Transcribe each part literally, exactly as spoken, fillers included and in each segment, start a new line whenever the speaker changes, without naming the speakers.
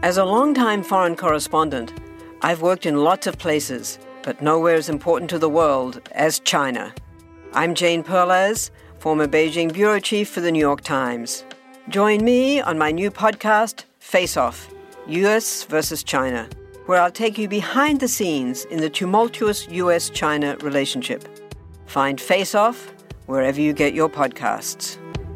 As a longtime foreign correspondent, I've worked in lots of places, but nowhere as important to the world as China. I'm Jane Perlez, former Beijing bureau chief for the New York Times. Join me on my new podcast, Face Off, U S versus China, where I'll take you behind the scenes in the tumultuous U S China relationship. Find Face Off wherever you get your podcasts.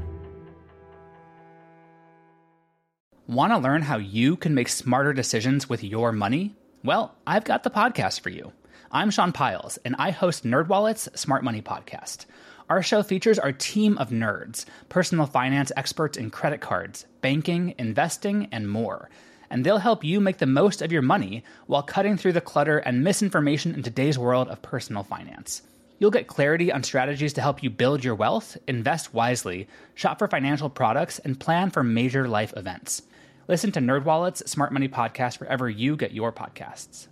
Want to learn how you can make smarter decisions with your money? Well, I've got the podcast for you. I'm Sean Piles, and I host NerdWallet's Smart Money Podcast. Our show features our team of nerds, personal finance experts in credit cards, banking, investing, and more. And they'll help you make the most of your money while cutting through the clutter and misinformation in today's world of personal finance. You'll get clarity on strategies to help you build your wealth, invest wisely, shop for financial products, and plan for major life events. Listen to NerdWallet's Smart Money Podcast wherever you get your podcasts.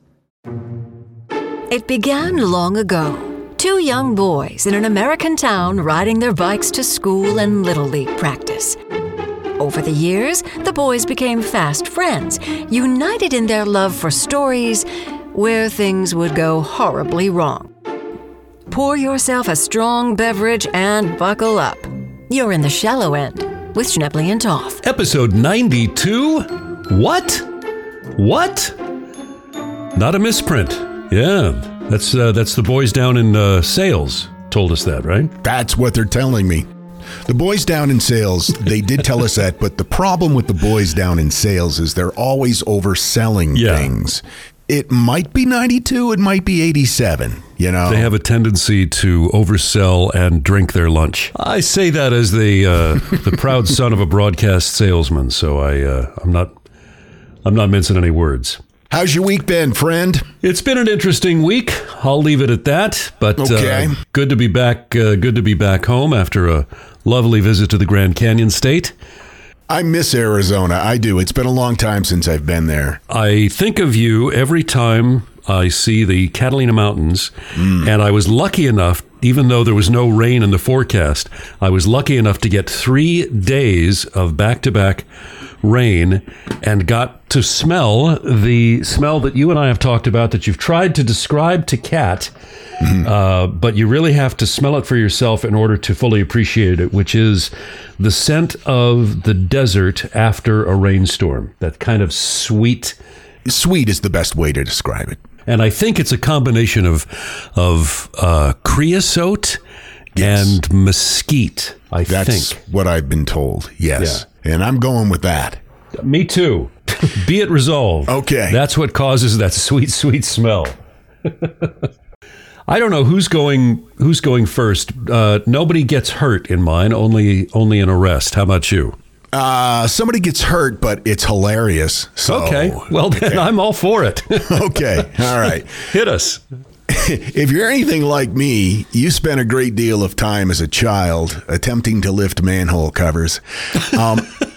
It began long ago. Two young boys in an American town riding their bikes to school and Little League practice. Over the years, the boys became fast friends, united in their love for stories where things would go horribly wrong. Pour yourself a strong beverage and buckle up. You're in the shallow end with Schnebley and Toth.
Episode ninety-two? What? What? Not a misprint. Yeah, that's uh, that's the boys down in uh, sales told us that, right?
That's what they're telling me. The boys down in sales, they did tell us that, but the problem with the boys down in sales is they're always overselling
yeah.
things. It might be ninety-two, it might be eighty-seven, you know?
They have a tendency to oversell and drink their lunch. I say that as the uh, the proud son of a broadcast salesman, so I uh, I'm not I'm not mincing any words.
How's your week been, friend?
It's been an interesting week. I'll leave it at that. But
okay.
uh, good to be back. Uh, good to be back home after a lovely visit to the Grand Canyon State.
I miss Arizona. I do. It's been a long time since I've been there.
I think of you every time I see the Catalina Mountains, mm. and I was lucky enough, even though there was no rain in the forecast, I was lucky enough to get three days of back-to-back rain and got to smell the smell that you and I have talked about that you've tried to describe to Kat, mm-hmm. uh, but you really have to smell it for yourself in order to fully appreciate it, which is the scent of the desert after a rainstorm. That kind of sweet.
Sweet is the best way to describe it.
And I think it's a combination of of uh, creosote yes. and mesquite, I
That's
think.
what I've been told, yes. Yeah. And I'm going with that.
Me too. Be it resolved.
Okay.
That's what causes that sweet, sweet smell. I don't know who's going who's going first. Uh, nobody gets hurt in mine, only only an arrest. How about you?
Uh, somebody gets hurt, but it's hilarious. So,
okay. Well, then okay. I'm all for it.
Okay. All right.
Hit us.
If you're anything like me, you spent a great deal of time as a child attempting to lift manhole covers. Um,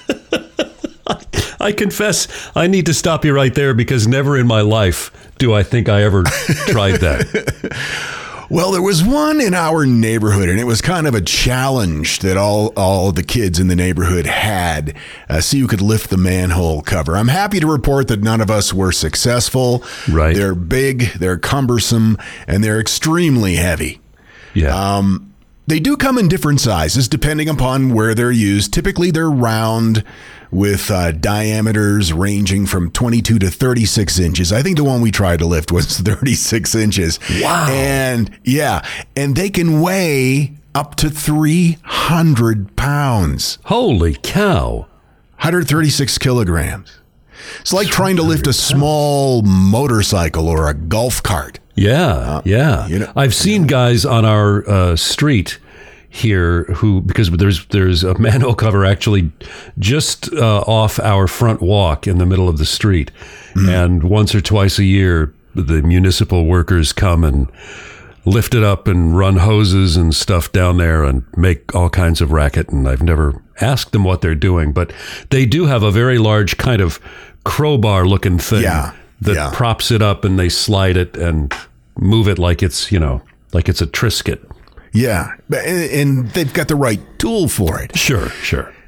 I confess, I need to stop you right there because never in my life do I think I ever tried that.
Well, there was one in our neighborhood, and it was kind of a challenge that all, all the kids in the neighborhood had, uh, so you could lift the manhole cover. I'm happy to report that none of us were successful.
Right.
They're big, they're cumbersome, and they're extremely heavy.
Yeah.
Um, they do come in different sizes depending upon where they're used. Typically, they're round with uh, diameters ranging from twenty-two to thirty-six inches. I think the one we tried to lift was thirty-six inches.
Wow.
And yeah, and they can weigh up to three hundred pounds.
Holy cow.
one hundred thirty-six kilograms. It's like trying to lift a small motorcycle or a golf cart.
Yeah,
uh,
yeah.
You know,
I've seen
you know.
guys on our uh, street here who, because there's there's a manhole cover actually just uh, off our front walk in the middle of the street. Mm. And once or twice a year, the municipal workers come and lift it up and run hoses and stuff down there and make all kinds of racket. And I've never asked them what they're doing, but they do have a very large kind of crowbar looking thing
yeah,
that
yeah.
props it up, and they slide it and move it like it's, you know, like it's a Triscuit.
Yeah, and they've got the right tool for it.
Sure, sure.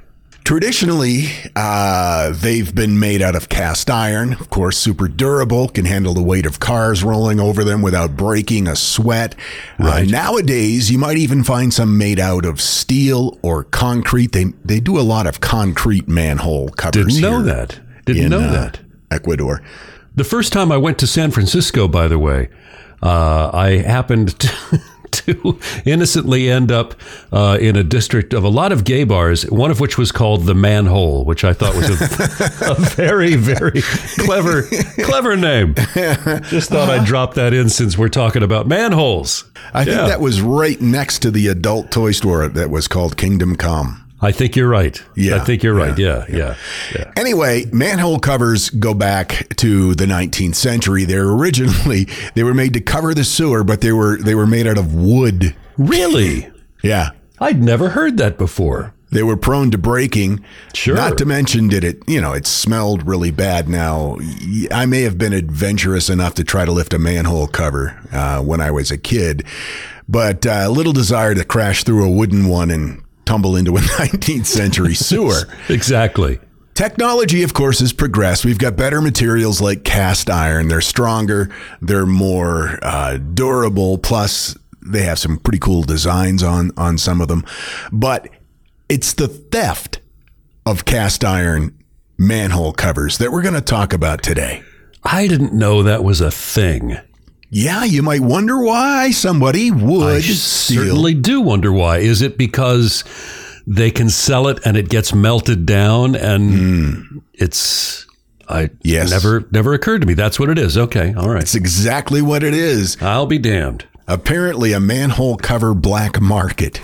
Traditionally, uh, they've been made out of cast iron, of course, super durable, can handle the weight of cars rolling over them without breaking a sweat.
Right.
Uh, nowadays, you might even find some made out of steel or concrete. They they do a lot of concrete manhole covers.
Didn't know
here
that. Didn't
in,
know
uh,
that.
Ecuador.
The first time I went to San Francisco, by the way, uh, I happened to... to innocently end up uh, in a district of a lot of gay bars, one of which was called the Manhole, which I thought was a, a very, very clever, clever name. Just thought I'd drop that in since we're talking about manholes.
I think
Yeah.
that was right next to the adult toy store that was called Kingdom Come.
I think you're right.
Yeah.
I think you're right. Yeah, yeah, yeah.
Anyway, manhole covers go back to the nineteenth century. They're originally they were made to cover the sewer, but they were they were made out of wood.
Really?
Yeah.
I'd never heard that before.
They were prone to breaking.
Sure.
Not to mention did it, you know, it smelled really bad. Now, I may have been adventurous enough to try to lift a manhole cover uh, when I was a kid, but uh, a little desire to crash through a wooden one and tumble into a nineteenth century sewer.
Exactly.
Technology, of course, has progressed. We've got better materials like cast iron. They're stronger. They're more uh, durable. Plus, they have some pretty cool designs on, on some of them. But it's the theft of cast iron manhole covers that we're going to talk about today.
I didn't know that was a thing.
Yeah, you might wonder why somebody would
I
steal.
certainly do wonder why. Is it because they can sell it and it gets melted down and mm. it's I
yes.
never never occurred to me. That's what it is. Okay, all right.
It's exactly what it is.
I'll be damned.
Apparently a manhole cover black market.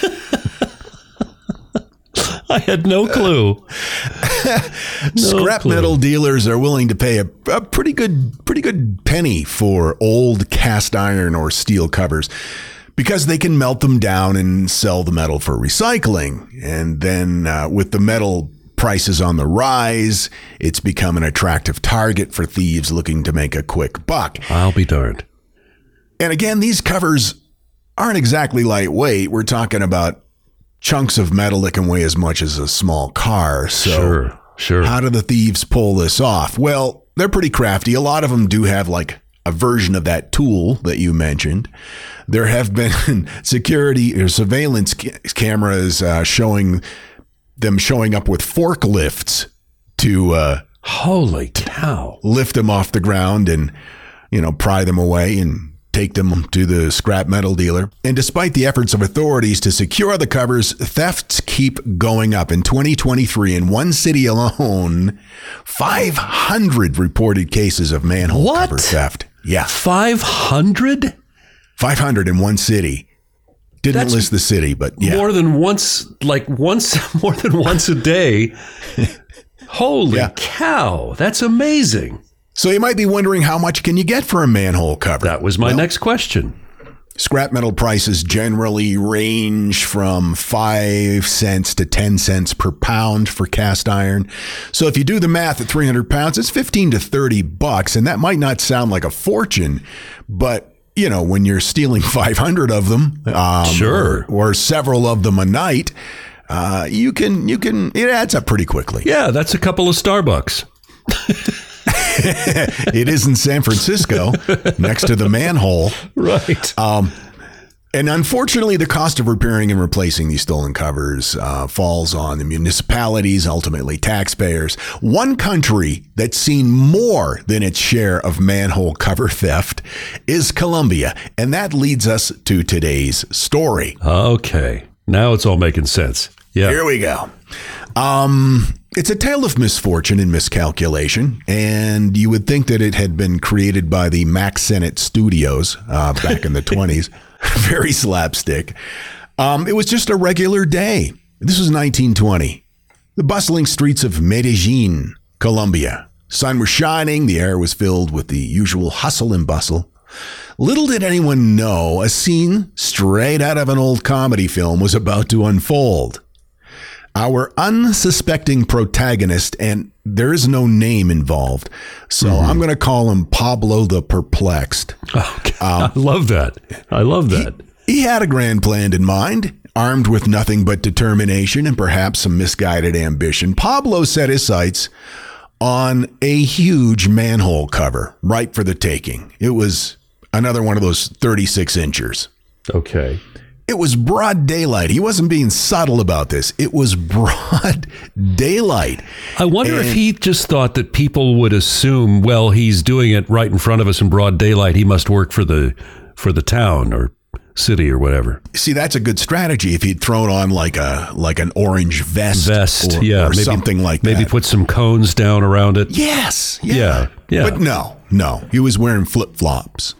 I had no clue. no
Scrap
clue.
metal dealers are willing to pay a, a pretty good, pretty good penny for old cast iron or steel covers because they can melt them down and sell the metal for recycling. And then uh, with the metal prices on the rise, it's become an attractive target for thieves looking to make a quick buck.
I'll be darned.
And again, these covers aren't exactly lightweight. We're talking about chunks of metal that can weigh as much as a small car. So
sure, sure.
How do the thieves pull this off? Well, they're pretty crafty. A lot of them do have like a version of that tool that you mentioned. There have been security or surveillance ca- cameras uh, showing them showing up with forklifts to uh,
holy cow,
lift them off the ground and, you know, pry them away and take them to the scrap metal dealer. And despite the efforts of authorities to secure the covers, thefts keep going up. In twenty twenty-three, in one city alone, five hundred reported cases of manhole
what?
cover theft. Yeah.
five hundred?
five hundred in one city. Didn't
That's
list the city, but yeah.
More than once, like once, more than once a day. Holy
Yeah.
cow. That's amazing.
So you might be wondering, how much can you get for a manhole cover?
That was my
Well,
next question.
Scrap metal prices generally range from five cents to ten cents per pound for cast iron. So if you do the math at three hundred pounds, it's fifteen to thirty bucks. And that might not sound like a fortune, but you know, when you're stealing five hundred of them, um,
Sure.
or, or several of them a night, uh, you can, you can, it adds up pretty quickly.
Yeah, that's a couple of Starbucks.
It is in San Francisco next to the manhole.
Right.
Um, and unfortunately, the cost of repairing and replacing these stolen covers uh, falls on the municipalities, ultimately taxpayers. One country that's seen more than its share of manhole cover theft is Colombia. And that leads us to today's story.
Okay. Now it's all making sense. Yeah.
Here we go. Um, it's a tale of misfortune and miscalculation, and you would think that it had been created by the Max Sennett Studios uh, back in the twenties. Very slapstick. Um, it was just a regular day. This was nineteen twenty. The bustling streets of Medellin, Colombia. Sun was shining. The air was filled with the usual hustle and bustle. Little did anyone know a scene straight out of an old comedy film was about to unfold. Our unsuspecting protagonist, and there is no name involved, so mm-hmm. I'm going to call him Pablo the Perplexed.
Okay. Um, I love that. I love that.
He, he had a grand plan in mind. armed with nothing but determination and perhaps some misguided ambition, Pablo set his sights on a huge manhole cover, ripe for the taking. It was another one of those thirty-six inchers.
Okay.
It was broad daylight. He wasn't being subtle about this. It was broad daylight.
I wonder
And-
if he just thought that people would assume, well, he's doing it right in front of us in broad daylight. He must work for the for the town or city or whatever.
See, that's a good strategy if he'd thrown on like a like an orange vest,
Vest,
or,
yeah,
or
maybe,
something like
maybe
that.
Maybe put some cones down around it.
Yes, yeah.
Yeah, yeah.
But no, no, he was wearing flip flops.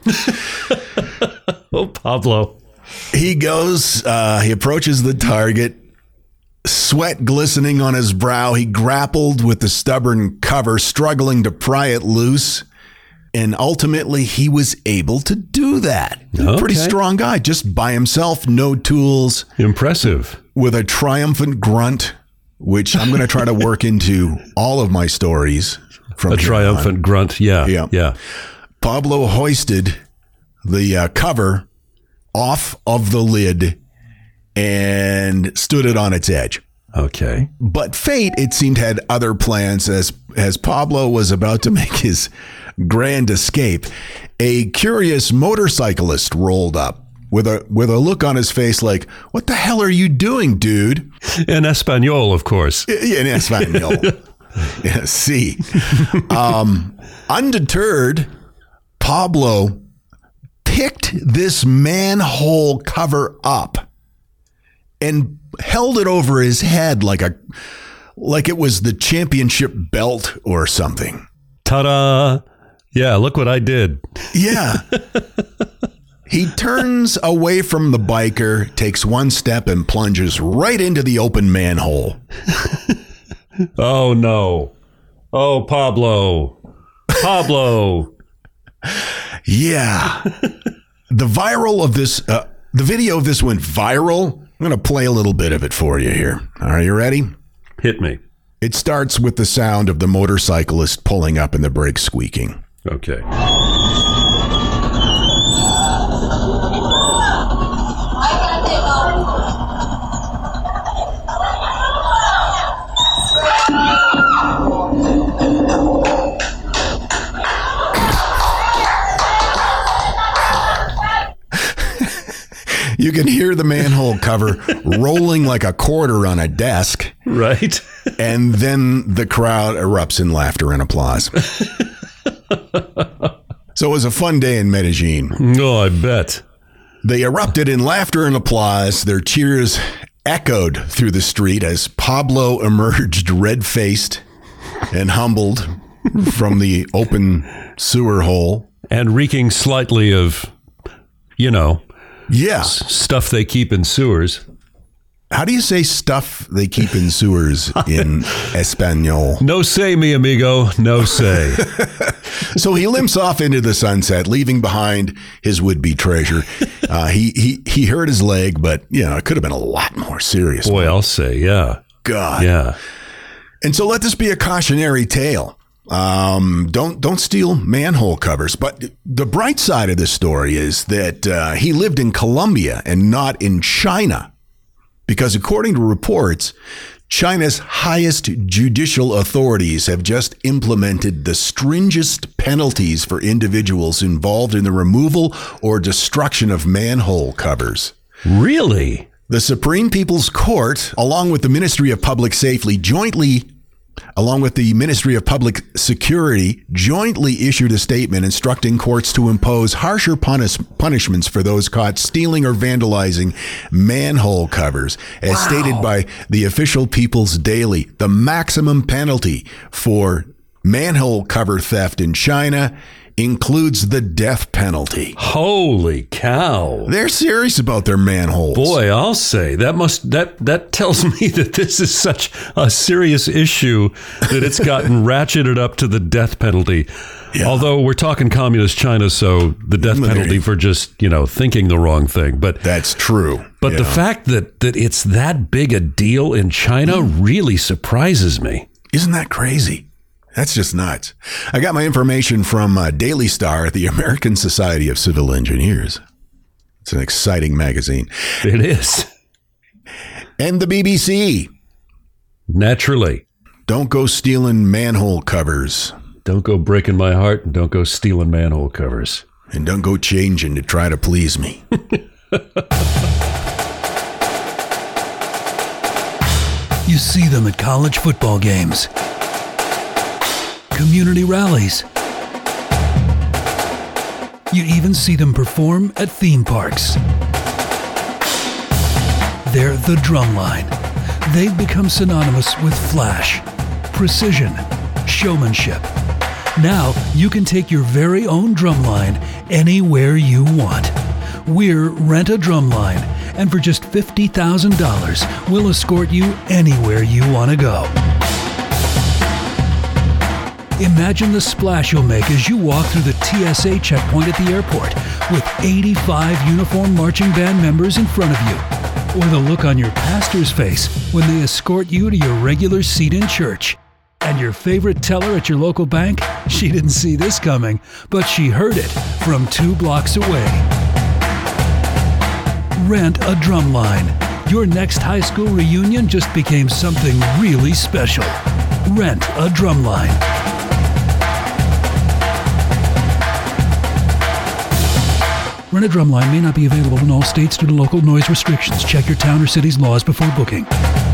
Oh, Pablo.
He goes, uh, he approaches the target, sweat glistening on his brow. He grappled with the stubborn cover, struggling to pry it loose. And ultimately, he was able to do that.
Okay.
Pretty strong guy, just by himself, no tools,
Impressive.
with a triumphant grunt, which I'm going to try to work into all of my stories from
A
here
triumphant
on.
grunt. Yeah,
Yeah.
yeah.
Pablo hoisted the uh, cover off of the lid and stood it on its edge.
Okay.
But fate, it seemed, had other plans as as Pablo was about to make his grand escape. A curious motorcyclist rolled up with a with a look on his face like, "What the hell are you doing, dude?"
In Espanol, of course.
In Espanol. Yeah, see. Um, undeterred, Pablo picked this manhole cover up and held it over his head like a like it was the championship belt or something.
Ta-da! Yeah, look what I did.
Yeah. He turns away from the biker, takes one step and plunges right into the open manhole.
Oh, no. Oh, Pablo. Pablo.
Yeah. The viral of this, uh, the video of this went viral. I'm going to play a little bit of it for you here. Are you ready?
Hit me.
It starts with the sound of the motorcyclist pulling up and the brakes squeaking.
Okay.
You can hear the manhole cover rolling like a quarter on a desk,
Right.
and then the crowd erupts in laughter and applause. So it was a fun day in Medellin.
Oh, I bet.
They erupted in laughter and applause. Their cheers echoed through the street as Pablo emerged red-faced and humbled from the open sewer hole.
And reeking slightly of, you know,
Yeah.
stuff they keep in sewers.
How do you say stuff they keep in sewers in Espanol?
No say, mi amigo. No say.
So he limps off into the sunset, leaving behind his would-be treasure. Uh, he, he, he hurt his leg, but, you know, it could have been a lot more serious.
Boy, I'll say, yeah.
God.
Yeah.
And so let this be a cautionary tale. Um, don't don't steal manhole covers. But the bright side of this story is that uh, he lived in Colombia and not in China, because according to reports, China's highest judicial authorities have just implemented the stringest penalties for individuals involved in the removal or destruction of manhole covers.
Really?
The Supreme People's Court, along with the Ministry of Public Safety, jointly along with the Ministry of Public Security, jointly issued a statement instructing courts to impose harsher punish- punishments for those caught stealing or vandalizing manhole covers. As wow. stated by the official People's Daily, the maximum penalty for manhole cover theft in China includes the death penalty.
Holy cow.
They're serious about their manholes.
Boy, I'll say that must that that tells me that this is such a serious issue that it's gotten ratcheted up to the death penalty. Yeah. Although we're talking communist China, so the death penalty for just, you know, thinking the wrong thing. But
that's true.
But yeah. the fact that that it's that big a deal in China mm. really surprises me.
Isn't that crazy? That's just nuts. I got my information from uh, Daily Star, the American Society of Civil Engineers. It's an exciting magazine.
It is.
And the B B C.
Naturally.
Don't go stealing manhole covers.
Don't go breaking my heart, and don't go stealing manhole covers.
And don't go changing to try to please me.
You see them at college football games, community rallies. You even see them perform at theme parks. They're the Drumline. They've become synonymous with flash, precision, showmanship. Now you can take your very own Drumline anywhere you want. We're Rent a Drumline, and for just fifty thousand dollars, we'll escort you anywhere you want to go. Imagine the splash you'll make as you walk through the T S A checkpoint at the airport with eighty-five uniformed marching band members in front of you. Or the look on your pastor's face when they escort you to your regular seat in church. And your favorite teller at your local bank? She didn't see this coming, but she heard it from two blocks away. Rent a Drumline. Your next high school reunion just became something really special. Rent a Drumline. Rent a Drumline may not be available in all states due to local noise restrictions. Check your town or city's laws before booking.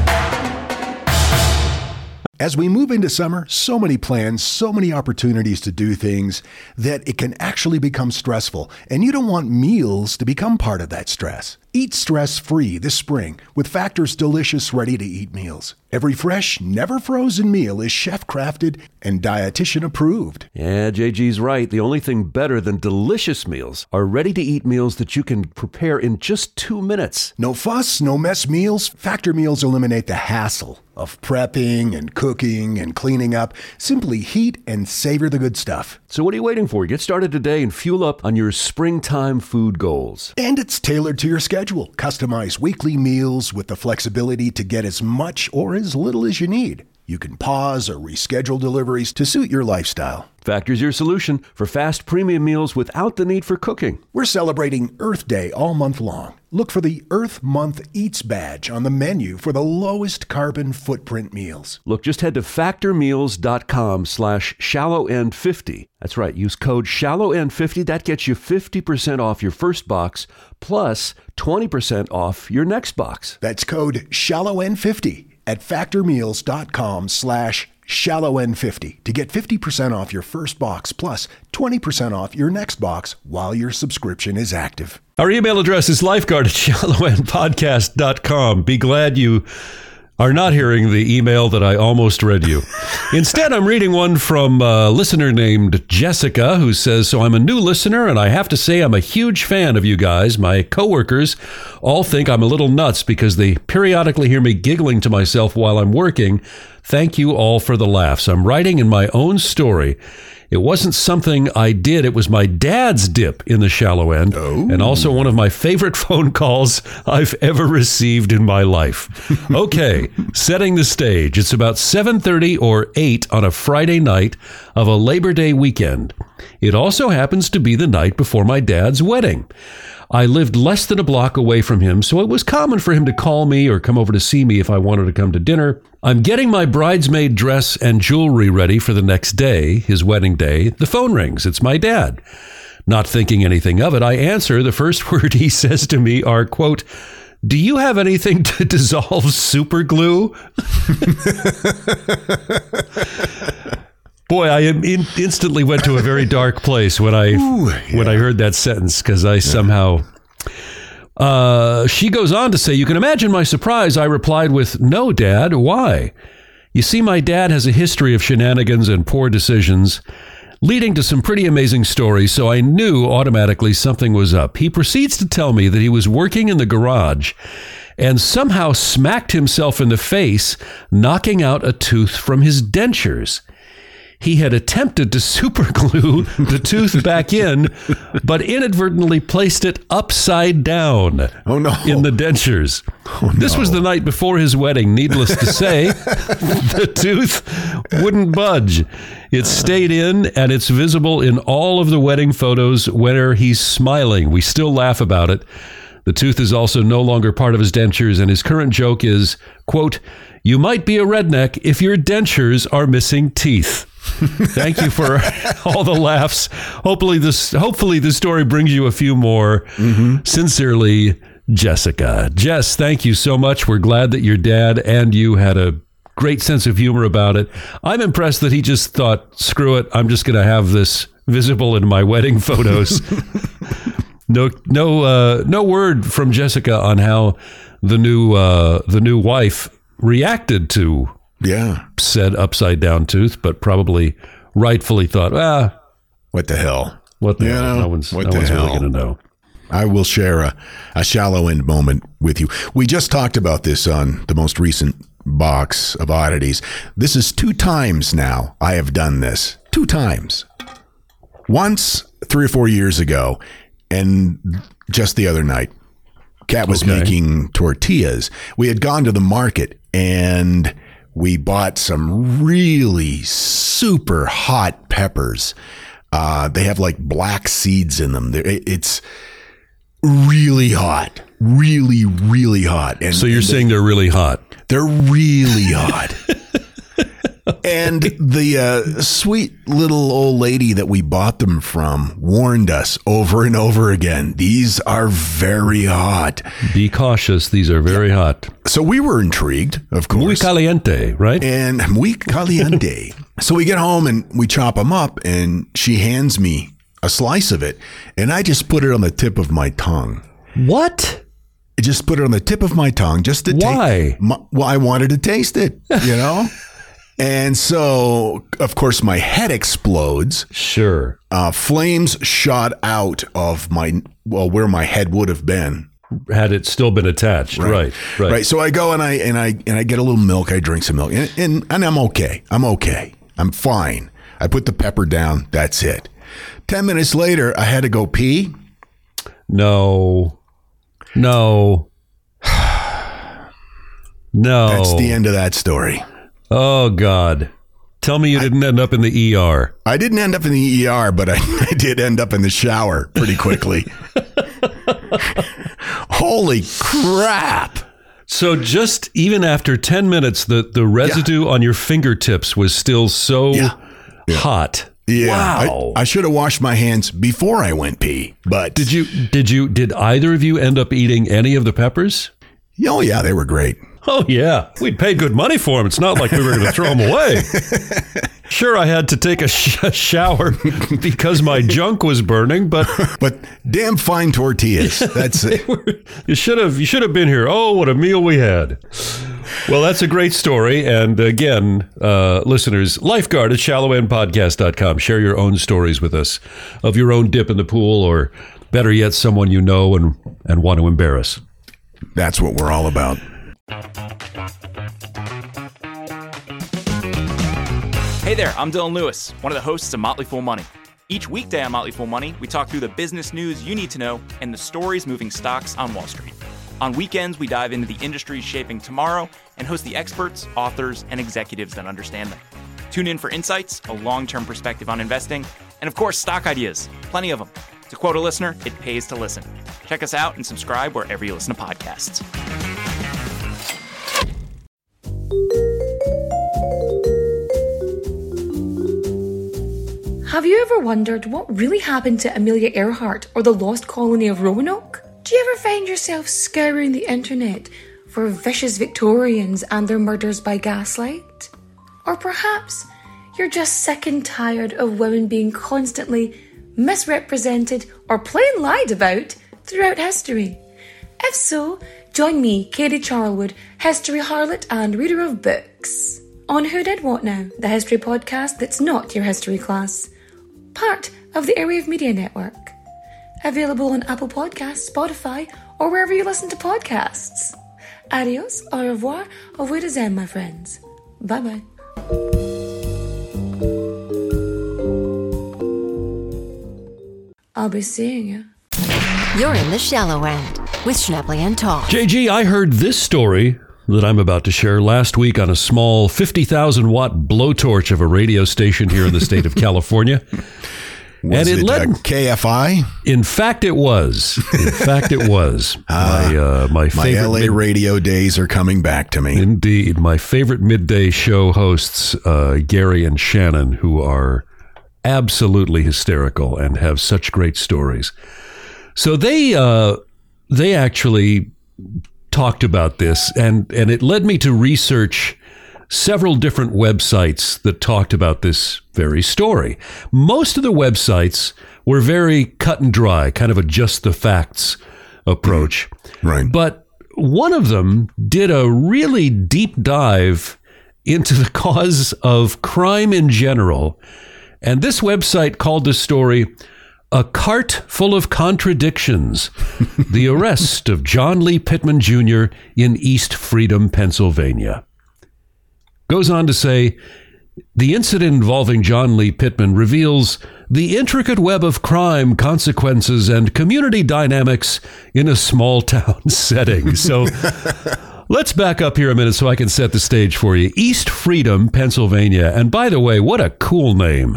As we move into summer, so many plans, so many opportunities to do things that it can actually become stressful. And you don't want meals to become part of that stress. Eat stress-free this spring with Factor's delicious ready-to-eat meals. Every fresh, never frozen meal is chef-crafted and dietitian approved.
Yeah, J G's right. The only thing better than delicious meals are ready-to-eat meals that you can prepare in just two minutes.
No fuss, no mess meals. Factor meals eliminate the hassle of prepping and cooking and cleaning up. Simply heat and savor the good stuff.
So what are you waiting for? Get started today and fuel up on your springtime food goals.
And it's tailored to your schedule. Customize weekly meals with the flexibility to get as much or as little as you need. You can pause or reschedule deliveries to suit your lifestyle.
Factor's your solution for fast premium meals without the need for cooking.
We're celebrating Earth Day all month long. Look for the Earth Month Eats badge on the menu for the lowest carbon footprint meals.
Look, just head to factormeals.com slash shallowend50. That's right. Use code shallow end fifty. That gets you fifty percent off your first box plus twenty percent off your next box.
That's code shallow end fifty at factormeals.com slash shallow end fifty to get fifty percent off your first box plus twenty percent off your next box while your subscription is active.
Our email address is lifeguard at shallow end podcast dot com. Be glad you are not hearing the email that I almost read you. Instead, I'm reading one from a listener named Jessica, who says, so I'm a new listener, and I have to say I'm a huge fan of you guys. My coworkers all think I'm a little nuts because they periodically hear me giggling to myself while I'm working. Thank you all for the laughs. I'm writing in my own story. It wasn't something I did. It was my dad's dip in the shallow end, oh. and also one of my favorite phone calls I've ever received in my life. Okay, setting the stage. It's about seven thirty or eight on a Friday night of a Labor Day weekend. It also happens to be the night before my dad's wedding. I lived less than a block away from him, so it was common for him to call me or come over to see me if I wanted to come to dinner. I'm getting my bridesmaid dress and jewelry ready for the next day, his wedding day. The phone rings. It's my dad. Not thinking anything of it, I answer. The first word he says to me are, quote, "Do you have anything to dissolve super glue?" Boy, I in- instantly went to a very dark place when I Ooh, yeah. when I heard that sentence because I yeah. somehow. Uh, she goes on to say, "You can imagine my surprise." I replied with, "No, Dad. Why?" You see, my dad has a history of shenanigans and poor decisions, leading to some pretty amazing stories. So I knew automatically something was up. He proceeds to tell me that he was working in the garage and somehow smacked himself in the face, knocking out a tooth from his dentures. He had attempted to superglue the tooth back in, but inadvertently placed it upside down
oh, no.
in the dentures. Oh, no. This was the night before his wedding. Needless to say, the tooth wouldn't budge. It stayed in, and it's visible in all of the wedding photos where he's smiling. We still laugh about it. The tooth is also no longer part of his dentures, and his current joke is, quote, "You might be a redneck if your dentures are missing teeth." Thank you for all the laughs. Hopefully this hopefully this story brings you a few more. Mm-hmm. Sincerely, Jessica. Jess, thank you so much. We're glad that your dad and you had a great sense of humor about it. I'm impressed that he just thought, screw it, I'm just going to have this visible in my wedding photos. No, no, uh, no word from Jessica on how the new, uh, the new wife reacted to
yeah
said upside down tooth, but probably rightfully thought, ah,
what the hell?
What the
you
hell?
Know,
No one's,
what
no
the
one's
hell?
really going to know.
I will share a, a shallow end moment with you. We just talked about this on the most recent box of oddities. This is two times now I have done this. Two times. Once three or four years ago, and just the other night, Kat was
Okay.
making tortillas. We had gone to the market and we bought some really super hot peppers. Uh, they have like black seeds in them. They're, it's really hot, really, really hot. And
So you're
and
saying they're really hot?
they're really hot. And the uh, sweet little old lady that we bought them from warned us over and over again. These are very hot.
Be cautious. These are very hot.
So we were intrigued, of course.
Muy caliente, right?
And muy caliente. So we get home and we chop them up, and she hands me a slice of it, and I just put it on the tip of my tongue.
What?
I just put it on the tip of my tongue just to
Why?
taste. My, well, I wanted to taste it, you know? And so, of course, my head explodes.
Sure.
Uh, flames shot out of my, well, where my head would have been.
Had it still been attached, right? Right.
Right. So I go and I and I and I get a little milk. I drink some milk, and and, and I'm okay. I'm okay. I'm fine. I put the pepper down. That's it. Ten minutes later, I had to go pee.
No. No. No.
That's the end of that story.
Oh, God. Tell me you didn't end up in the E R.
I didn't end up in the E R, but I, I did end up in the shower pretty quickly. Holy crap.
So just even after ten minutes, the, the residue on your fingertips was still so
Yeah. Yeah.
hot.
Yeah.
Wow.
I, I should have washed my hands before I went pee, but
Did you, did you, did either of you end up eating any of the peppers?
Oh, yeah, they were great.
Oh, yeah. We'd paid good money for them. It's not like we were going to throw them away. Sure, I had to take a, sh- a shower because my junk was burning, but
But damn fine tortillas. That's it.
you should have you should have been here. Oh, what a meal we had. Well, that's a great story. And again, uh, listeners, lifeguard at shallow end podcast dot com. Share your own stories with us of your own dip in the pool, or better yet, someone you know and, and want to embarrass.
That's what we're all about.
Hey there, I'm Dylan Lewis, one of the hosts of Motley Fool Money. Each weekday on Motley Fool Money, we talk through the business news you need to know and the stories moving stocks on Wall Street. On weekends, we dive into the industries shaping tomorrow and host the experts, authors, and executives that understand them. Tune in for insights, a long-term perspective on investing, and of course, stock ideas. Plenty of them. To quote a listener, it pays to listen. Check us out and subscribe wherever you listen to podcasts.
Have you ever wondered what really happened to Amelia Earhart or the lost colony of Roanoke? Do you ever find yourself scouring the internet for vicious Victorians and their murders by gaslight? Or perhaps you're just sick and tired of women being constantly misrepresented or plain lied about throughout history? If so, join me, Katie Charlwood, history harlot and reader of books, on Who Did What Now, the history podcast that's not your history class. Part of the Airwave Media Network. Available on Apple Podcasts, Spotify, or wherever you listen to podcasts. Adios, au revoir, au revoir, my friends. Bye-bye. I'll be seeing you.
You're in the shallow end with Schnebley and Todd.
J G, I heard this story that I'm about to share last week on a small fifty thousand watt blowtorch of a radio station here in the state of California.
Was
and it,
it
led
uh, K F I?
In fact, it was. In fact, it was.
Uh,
my uh, my favorite
my L A
mid-
radio days are coming back to me.
Indeed, my favorite midday show hosts, uh, Gary and Shannon, who are absolutely hysterical and have such great stories. So they uh, they actually talked about this, and and it led me to research several different websites that talked about this very story. Most of the websites were very cut and dry, kind of a just the facts approach.
Right.
But one of them did a really deep dive into the cause of crime in general. And this website called the story "A Cart Full of Contradictions, the Arrest of John Lee Pittman Junior in East Freedom, Pennsylvania." Goes on to say, the incident involving John Lee Pittman reveals the intricate web of crime, consequences, and community dynamics in a small town setting. So let's back up here a minute so I can set the stage for you. East Freedom, Pennsylvania. And by the way, what a cool name.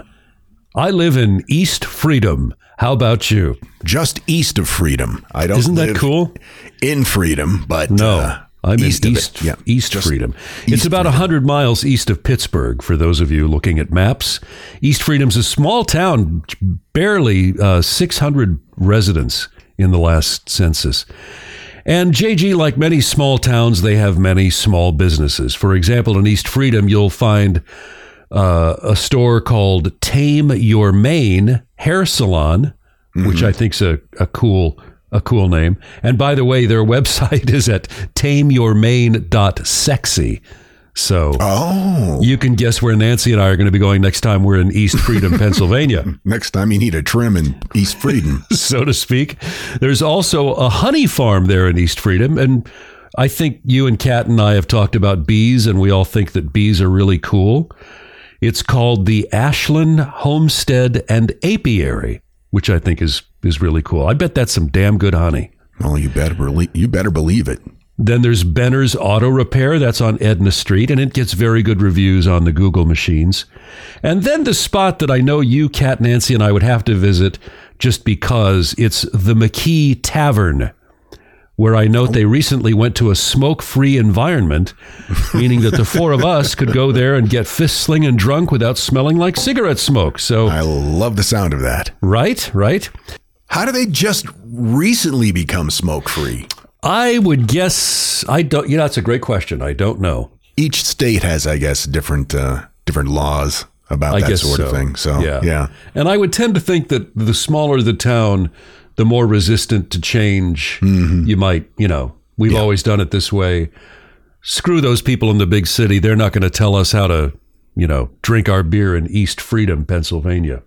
I live in East Freedom. How about you?
Just east of Freedom. I don't
Isn't that
live
cool?
in Freedom, but
No.
uh,
I'm
east
in
of
East,
it. Yeah,
East
just
Freedom.
East
It's about
Freedom.
one hundred miles east of Pittsburgh, for those of you looking at maps. East Freedom's a small town, barely uh, six hundred residents in the last census. And J G, like many small towns, they have many small businesses. For example, in East Freedom, you'll find uh, a store called Tame Your Mane Hair Salon, mm-hmm. which I think's a, a cool A cool name. And by the way, their website is at tame your mane dot sexy. So
oh.
you can guess where Nancy and I are going to be going next time we're in East Freedom, Pennsylvania.
Next time you need a trim in East Freedom.
So to speak. There's also a honey farm there in East Freedom. And I think you and Kat and I have talked about bees, and we all think that bees are really cool. It's called the Ashland Homestead and Apiary, which I think is is really cool. I bet that's some damn good honey.
Well, you better believe, you better believe it.
Then there's Benner's Auto Repair. That's on Edna Street, and it gets very good reviews on the Google machines. And then the spot that I know you, Kat, Nancy, and I would have to visit just because it's the McKee Tavern, where I note they recently went to a smoke-free environment, meaning that the four of us could go there and get fist-slinging drunk without smelling like cigarette smoke. So
I love the sound of that.
Right, right.
How do they just recently become smoke-free?
I would guess, I don't, you know, that's a great question. I don't know.
Each state has, I guess, different uh, different laws about
I
that
guess
sort
so.
of thing. So,
yeah.
yeah.
And I would tend to think that the smaller the town, the more resistant to change mm-hmm. you might, you know, we've yeah. always done it this way. Screw those people in the big city. They're not going to tell us how to, you know, drink our beer in East Freedom, Pennsylvania.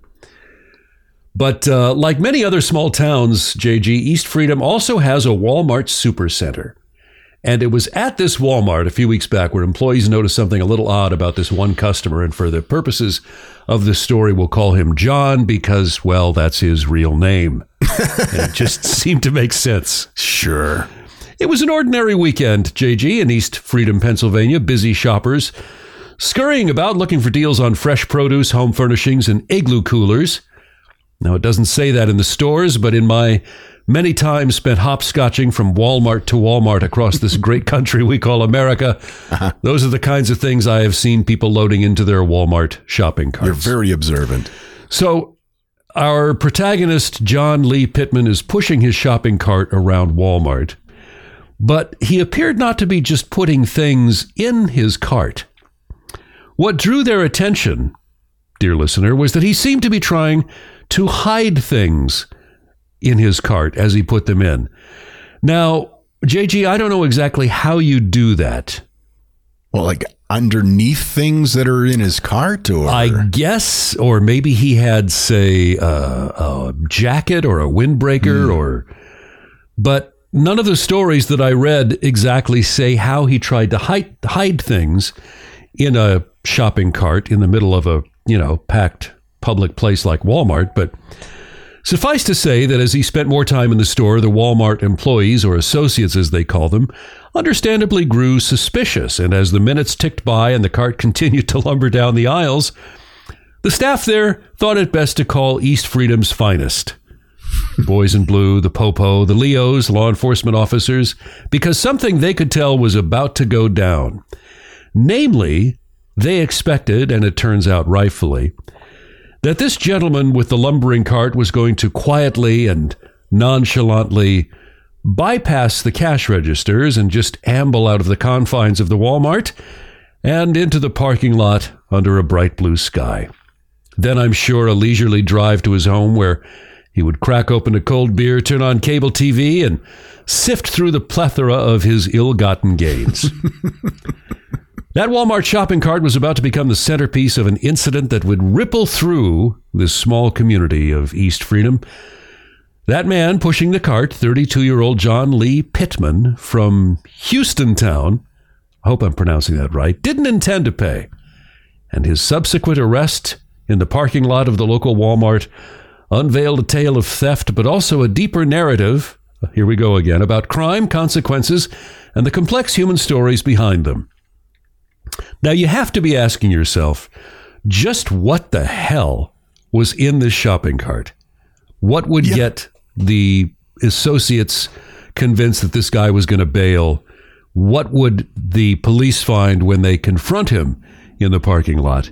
But uh, like many other small towns, J G, East Freedom also has a Walmart supercenter. And it was at this Walmart a few weeks back where employees noticed something a little odd about this one customer. And for the purposes of this story, we'll call him John because, well, that's his real name. And it just seemed to make sense.
Sure.
It was an ordinary weekend, J G, in East Freedom, Pennsylvania. Busy shoppers scurrying about looking for deals on fresh produce, home furnishings, and igloo coolers. Now, it doesn't say that in the stores, but in my many times spent hopscotching from Walmart to Walmart across this great country we call America, uh-huh. those are the kinds of things I have seen people loading into their Walmart shopping carts.
You're very observant.
So our protagonist, John Lee Pittman, is pushing his shopping cart around Walmart, but he appeared not to be just putting things in his cart. What drew their attention, dear listener, was that he seemed to be trying to hide things in his cart as he put them in. Now, J G, I don't know exactly how you do that.
Well, like underneath things that are in his cart, or
I guess, or maybe he had, say, uh, a jacket or a windbreaker, mm. or. But none of the stories that I read exactly say how he tried to hide hide things in a shopping cart in the middle of a, you know, packed public place like Walmart. But suffice to say that as he spent more time in the store, the Walmart employees, or associates as they call them, understandably grew suspicious. And as the minutes ticked by and the cart continued to lumber down the aisles, The staff there thought it best to call East Freedom's finest. The boys in blue, the Popo, the Leos, law enforcement officers, because something they could tell was about to go down. Namely, they expected, and it turns out rightfully, that this gentleman with the lumbering cart was going to quietly and nonchalantly bypass the cash registers and just amble out of the confines of the Walmart and into the parking lot under a bright blue sky. Then I'm sure a leisurely drive to his home where he would crack open a cold beer, turn on cable T V, and sift through the plethora of his ill-gotten gains. That Walmart shopping cart was about to become the centerpiece of an incident that would ripple through this small community of East Freedom. That man pushing the cart, thirty-two-year-old John Lee Pittman from Houstontown, I hope I'm pronouncing that right, didn't intend to pay. And his subsequent arrest in the parking lot of the local Walmart unveiled a tale of theft, but also a deeper narrative, here we go again, about crime, consequences, and the complex human stories behind them. Now, you have to be asking yourself, just what the hell was in this shopping cart? What would yep. get the associates convinced that this guy was going to bail? What would the police find when they confront him in the parking lot?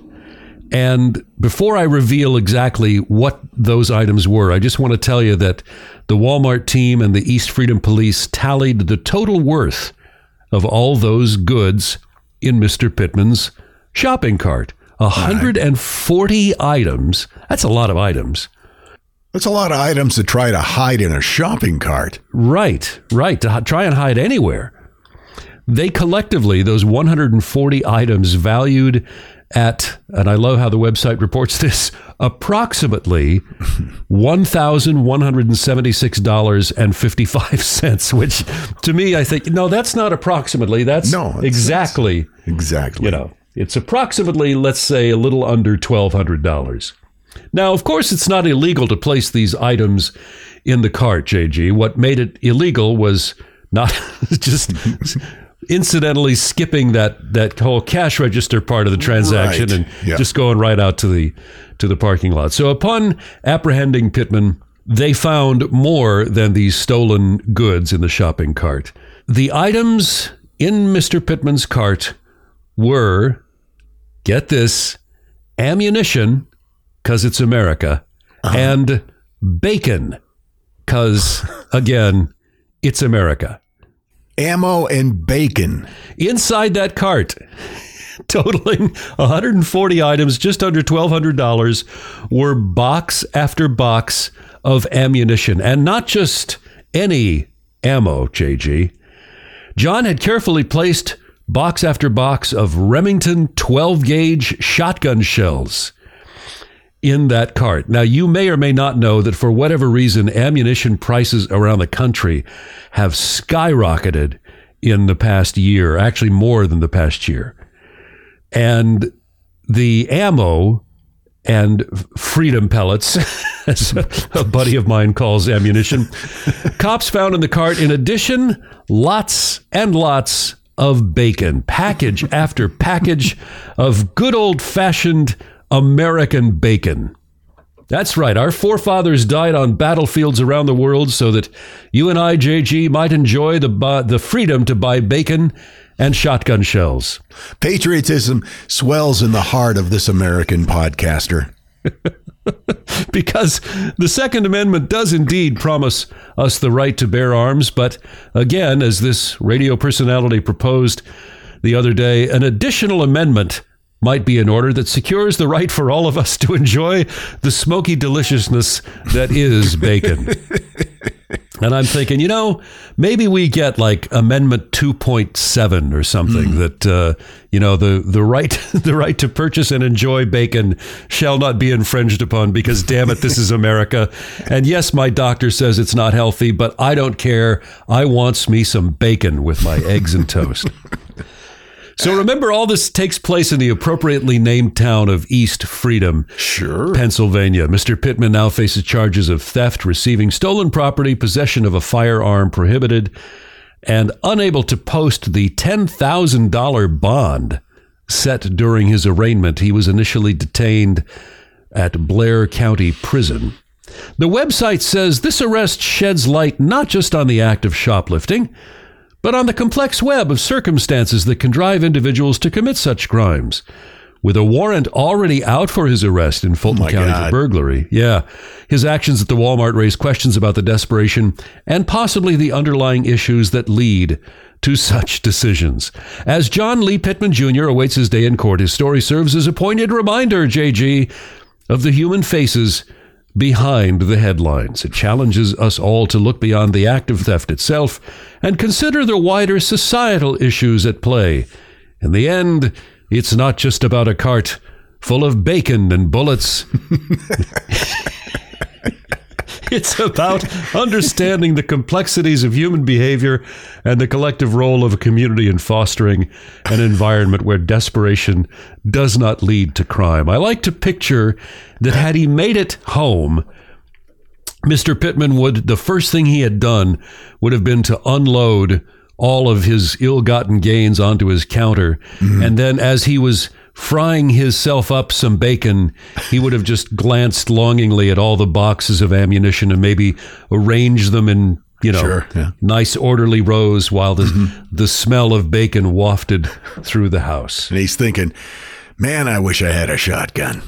And before I reveal exactly what those items were, I just want to tell you that the Walmart team and the East Freedom Police tallied the total worth of all those goods in Mister Pittman's shopping cart. one hundred forty items. That's a lot of items.
That's a lot of items to try to hide in a shopping cart.
Right, right. To try and hide anywhere. They collectively, those one hundred forty items valued at, and I love how the website reports this, approximately one thousand one hundred seventy-six dollars and fifty-five cents, which to me, I think, no, that's not approximately. That's no, it's, exactly.
It's exactly.
You know, it's approximately, let's say, a little under twelve hundred dollars. Now, of course, it's not illegal to place these items in the cart, J G. What made it illegal was not just incidentally skipping that, that whole cash register part of the transaction right. and yeah. just going right out to the to the parking lot. So upon apprehending Pittman, they found more than these stolen goods in the shopping cart. The items in Mister Pittman's cart were, get this, ammunition, because it's America, uh-huh. and bacon, because, again, it's America.
Ammo and bacon.
Inside that cart, totaling one hundred forty items, just under twelve hundred dollars, were box after box of ammunition. And not just any ammo, J G. John had carefully placed box after box of Remington twelve gauge shotgun shells in that cart. Now, you may or may not know that for whatever reason, ammunition prices around the country have skyrocketed in the past year, actually more than the past year. And the ammo and freedom pellets, as a buddy of mine calls ammunition, cops found in the cart, in addition, lots and lots of bacon, package after package of good old-fashioned American bacon. That's right. Our forefathers died on battlefields around the world so that you and I, J G, might enjoy the uh, the freedom to buy bacon and shotgun shells.
Patriotism swells in the heart of this American podcaster.
Because the Second Amendment does indeed promise us the right to bear arms, but again, as this radio personality proposed the other day, an additional amendment might be in order that secures the right for all of us to enjoy the smoky deliciousness that is bacon. And I'm thinking, you know, maybe we get like Amendment two point seven or something mm. that, uh, you know, the, the right the right to purchase and enjoy bacon shall not be infringed upon because, damn it, this is America. And yes, my doctor says it's not healthy, but I don't care. I wants me some bacon with my eggs and toast. So remember, all this takes place in the appropriately named town of East Freedom,
sure,
Pennsylvania. Mister Pittman now faces charges of theft, receiving stolen property, possession of a firearm prohibited, and unable to post the ten thousand dollars bond set during his arraignment. He was initially detained at Blair County Prison. The website says this arrest sheds light not just on the act of shoplifting, but on the complex web of circumstances that can drive individuals to commit such crimes. With a warrant already out for his arrest in Fulton
Oh, my
County
God.
for burglary. Yeah. His actions at the Walmart raise questions about the desperation and possibly the underlying issues that lead to such decisions. As John Lee Pittman Junior awaits his day in court, his story serves as a poignant reminder, J G, of the human faces behind the headlines. It challenges us all to look beyond the act of theft itself and consider the wider societal issues at play. In the end, it's not just about a cart full of bacon and bullets. It's about understanding the complexities of human behavior and the collective role of a community in fostering an environment where desperation does not lead to crime. I like to picture that had he made it home, Mister Pittman would, the first thing he had done would have been to unload all of his ill-gotten gains onto his counter. Mm-hmm. And then as he was frying himself up some bacon, he would have just glanced longingly at all the boxes of ammunition and maybe arranged them in, you know,
Sure, yeah.
nice orderly rows while the,
Mm-hmm.
the smell of bacon wafted through the house.
And he's thinking, man, I wish I had a shotgun.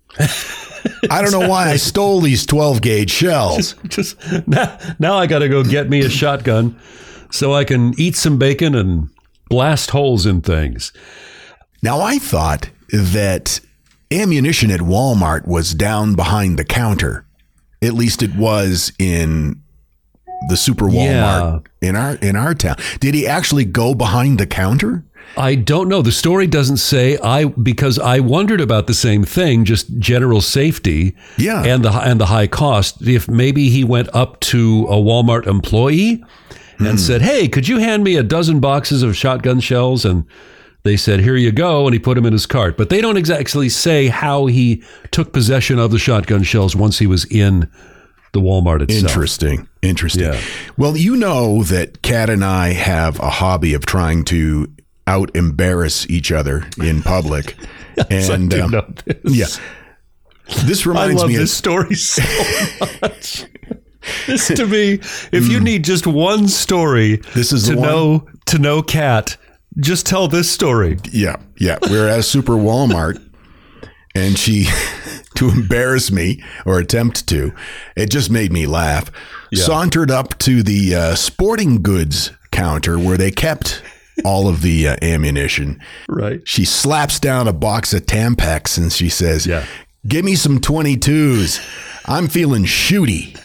I don't know why I stole these twelve gauge shells.
Just now, now I got to go get me a shotgun so I can eat some bacon and blast holes in things.
Now, I thought that ammunition at Walmart was down behind the counter. At least it was in the Super Walmart
Yeah.
in our in our town. Did he actually go behind the counter?
I don't know. The story doesn't say. I because I wondered about the same thing, just general safety,
Yeah.
and the and the high cost. If maybe he went up to a Walmart employee and said, "Hey, could you hand me a dozen boxes of shotgun shells?" And they said, "Here you go," and he put them in his cart. But they don't exactly say how he took possession of the shotgun shells once he was in the Walmart itself.
Interesting. Interesting.
Yeah.
Well, you know that Kat and I have a hobby of trying to out embarrass each other in public.
Yes,
and
I do
um,
know this.
yeah. This
I
reminds
love
me
this
of
story so much. This to me, if you need just one story
This is
to
the one?
know to know Kat, just tell this story.
Yeah, yeah. We're at Super Walmart, and she, to embarrass me or attempt to, it just made me laugh,
Yeah.
sauntered up to the uh, sporting goods counter where they kept all of the uh, ammunition.
Right.
She slaps down a box of Tampax and she says,
Yeah.
"Give me some twenty-twos. I'm feeling shooty."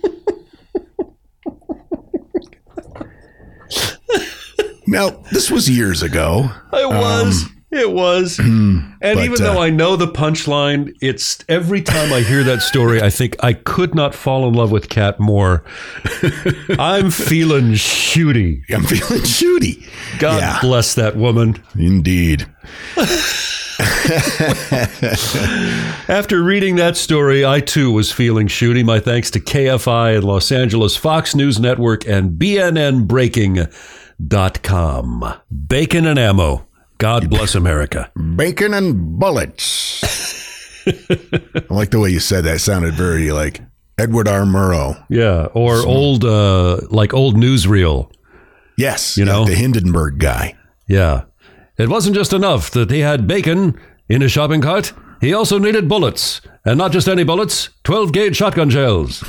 Now, this was years ago.
It was. It was. And even
but,
though
uh,
I know the punchline, it's every time I hear that story, I think I could not fall in love with Kat more. I'm feeling shooty.
I'm feeling shooty.
God
Yeah.
bless that woman.
Indeed.
After reading that story, I too was feeling shooty. My thanks to K F I in Los Angeles, Fox News Network, and B N N Breaking dot com. Bacon and ammo. God bless America.
Bacon and bullets. I like the way you said that. It sounded very like Edward R. Murrow.
Yeah, or old, uh, like old newsreel.
Yes.
You know?
the Hindenburg guy.
Yeah. It wasn't just enough that he had bacon in his shopping cart. He also needed bullets. And not just any bullets, twelve gauge shotgun shells.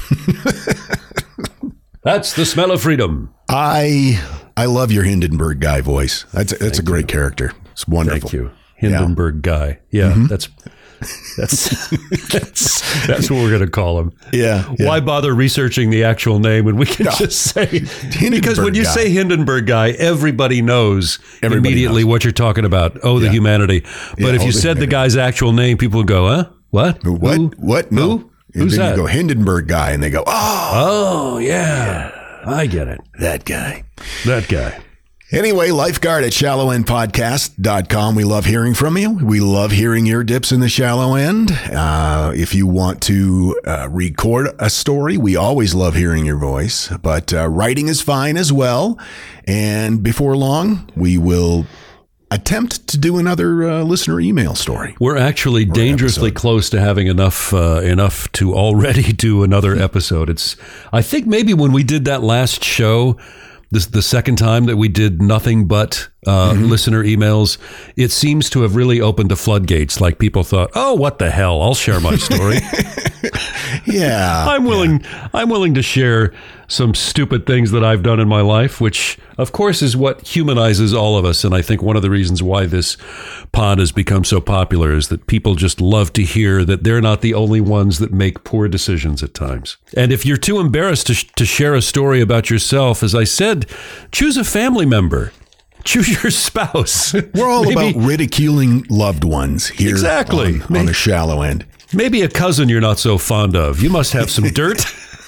That's the smell of freedom.
I I love your Hindenburg guy voice. That's that's a great character. It's wonderful.
Thank you. Hindenburg guy. Yeah,
Mm-hmm.
that's that's that's that's what we're going to call him.
Yeah, yeah.
Why bother researching the actual name when we can
No.
just say
Hindenburg
because when you
guy.
say Hindenburg guy, everybody knows
Everybody
immediately
knows.
what you're talking about. Oh, the
Yeah.
humanity. But
Yeah,
if
oh,
you
the
said the
humanity.
guy's actual name, people would go, "Huh? What?
What?
Who?
What? No.
Who?
And
Who's
then
that?"
you go Hindenburg guy, and they go, "Oh,
Oh, yeah. I get it.
that guy."
That guy.
Anyway, lifeguard at shallow end podcast dot com. We love hearing from you. We love hearing your dips in the shallow end. Uh, if you want to uh, record a story, we always love hearing your voice, but uh, writing is fine as well. And before long, we will attempt to do another uh, listener email story.
We're actually dangerously
episode.
close to having enough uh, enough to already do another episode. It's I think maybe when we did that last show, this the second time that we did nothing but uh, mm-hmm. listener emails, it seems to have really opened the floodgates. Like people thought, oh, what the hell? I'll share my story.
yeah,
I'm willing.
Yeah.
I'm willing to share some stupid things that I've done in my life, which, of course, is what humanizes all of us. And I think one of the reasons why this pod has become so popular is that people just love to hear that they're not the only ones that make poor decisions at times. And if you're too embarrassed to, sh- to share a story about yourself, as I said, choose a family member. Choose your spouse.
We're all
Maybe,
about ridiculing loved ones here
exactly.
on, on the shallow end.
Maybe a cousin you're not so fond of. You must have some dirt.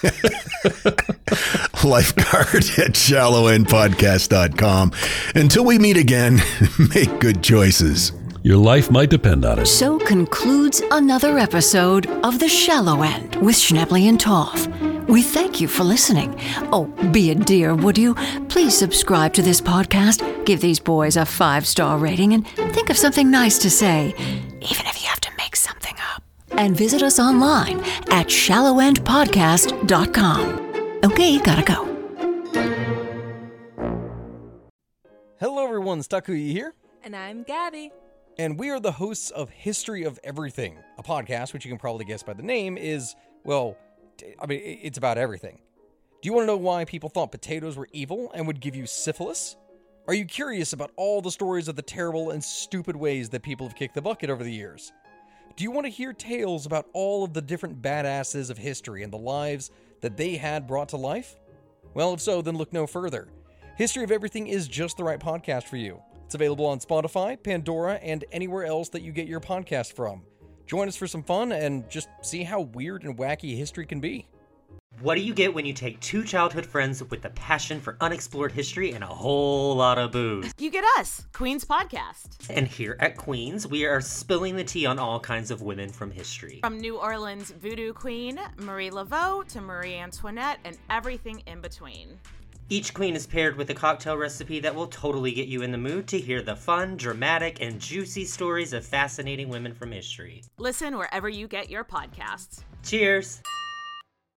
Lifeguard at shallow end podcast dot com. Until we meet again, make good choices.
Your life might depend on it.
So concludes another episode of The Shallow End with Schnebley and Toff. We thank you for listening. Oh, be a dear, would you? Please subscribe to this podcast, give these boys a five-star rating, and think of something nice to say, even if you have to make something up. And visit us online at shallow end podcast dot com. Okay, gotta go.
Hello everyone, Stakuyi here.
And I'm Gabby.
And we are the hosts of History of Everything, a podcast which you can probably guess by the name is, well, I mean, it's about everything. Do you want to know why people thought potatoes were evil and would give you syphilis? Are you curious about all the stories of the terrible and stupid ways that people have kicked the bucket over the years? Do you want to hear tales about all of the different badasses of history and the lives that they had brought to life? Well, if so, then look no further. History of Everything is just the right podcast for you. It's available on Spotify, Pandora, and anywhere else that you get your podcast from. Join us for some fun and just see how weird and wacky history can be.
What do you get when you take two childhood friends with a passion for unexplored history and a whole lot of booze?
You get us, Queen's Podcast.
And here at Queen's, we are spilling the tea on all kinds of women from history.
From New Orleans voodoo queen, Marie Laveau, to Marie Antoinette, and everything in between.
Each queen is paired with a cocktail recipe that will totally get you in the mood to hear the fun, dramatic, and juicy stories of fascinating women from history.
Listen wherever you get your podcasts.
Cheers!